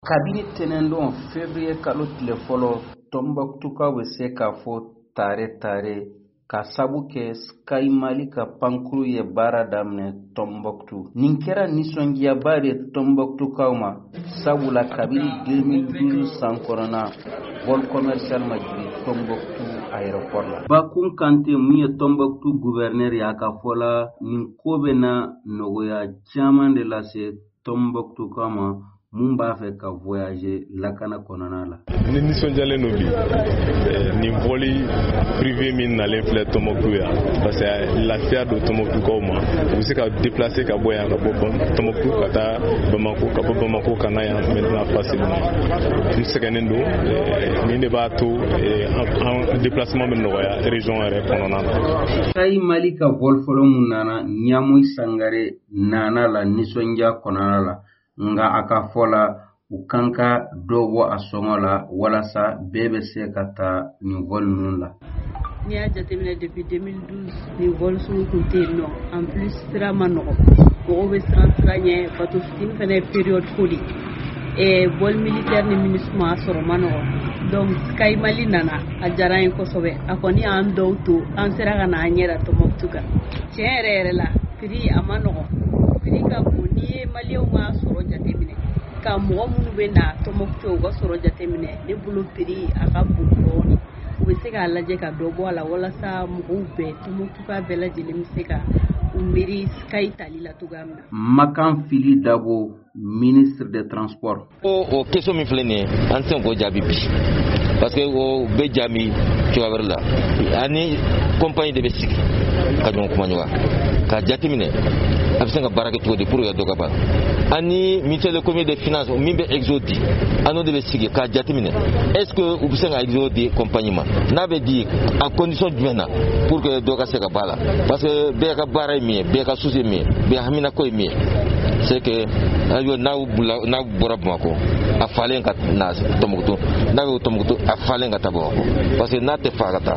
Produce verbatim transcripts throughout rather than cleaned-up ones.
kabini tenendon février kalo tile fɔlɔ Tombouctou bɛ se ka fɔ tare tare ka sabu kɛ Sky Mali ka pankuru ye baara daminɛ Tombouctou. Nin kɛra nisɔndiyaba de Tombouctou ma sabula kabini deux mille douze san kɔnɔna vol commercial ma jigin Tombouctou aéroport la. Bakun Kante mun ye Tombouctou gouverneur y'a ka fɔ la nin ko bɛna nɔgɔya caman de lase Tombouctou ma mun b'a fɛ ka voyager lakana kɔnɔna la. Ni nisɔndiyalen no bi nin voli privé min nalen filɛ Tombouctou ya parce que lafiya do Tombouctou ma u bɛ se ka déplacer ka bɔ yan ka bɔ Tombouctou ka taa Bamako ka bɔ Bamako ka na yan maintenant facilement n sɛgɛnnen do nin de b'a to an déplacement bɛ nɔgɔya région yɛrɛ kɔnɔna na. Sky Mali ka vol fɔlɔ mun nana Ɲamoyi Sangare nana la nisɔndiya kɔnɔna la nga a ka fɔ la u kan ka dɔ bɔ a sɔngɔ la walasa bɛɛ bɛ se ka taa nin vol ninnu la. N'i y'a jateminɛ depuis deux mille douze nin vol sugu kun tɛ yen nɔ en plus sira ma nɔgɔ mɔgɔw bɛ siran sira ɲɛ bato fitini fana ye période ko de et vol militaire ni MINUSMA sɔrɔ ma nɔgɔ donc Sky Mali nana a diyara n ye kosɛbɛ a kɔni y'an dɔw to an sera ka na an ɲɛda Tombouctou kan tiɲɛ yɛrɛ yɛrɛ la prix a ma nɔgɔ prix ka bon n'i ye maliyɛnw ka sɔrɔ jateminɛ ka mɔgɔ minnu bɛ na Tombouctou u ka sɔrɔ jateminɛ ne bolo prix a ka bon dɔɔni u bɛ se k'a lajɛ ka dɔ bɔ a la walasa mɔgɔw bɛɛ Tombouctou ka bɛɛ lajɛlen bɛ se ka u miiri Sky tali la cogoya min na. Makan Fili Dabo ministre des transports. o o question min filɛ nin ye an tɛ k'o jaabi bi parce que o bɛ jaabi cogoya wɛrɛ la ani compagnie de bɛ sigi ka ɲɔgɔn kuma ɲɔgɔn ka jateminɛ a bɛ se ka baara kɛ cogo di pour que dɔ ka ban ani ministère de commerce des finances min bɛ exo di an n'o de bɛ sigi ka jateminɛ est ce que u bɛ se ka exo di compagnie ma n'a bɛ di a condition jumɛn na pour que dɔ ka se ka b'a la parce que bɛɛ ka baara ye min ye bɛɛ ka souci ye min ye bɛɛ haminako ye min ye c'est que ayiwa n'aw n'aw bɔra Bamako a falen ka na Tombouctou n'a bɛ Tombouctou a falen ka taa Bamako parce que n'a tɛ fa ka taa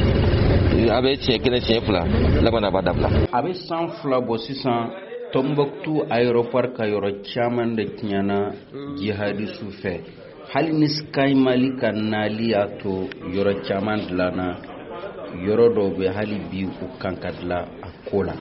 a bɛ tiɲɛ kelen tiɲɛ fila laban a b'a dabila. A bɛ san fila bɔ sisan Tombouctou aéroport ka yɔrɔ caman de tiɲɛna jihadisiw fɛ hali ni Sky Mali ka nali y'a to yɔrɔ caman dilanna yɔrɔ dɔw bɛ hali bi u kan ka dilan a ko la.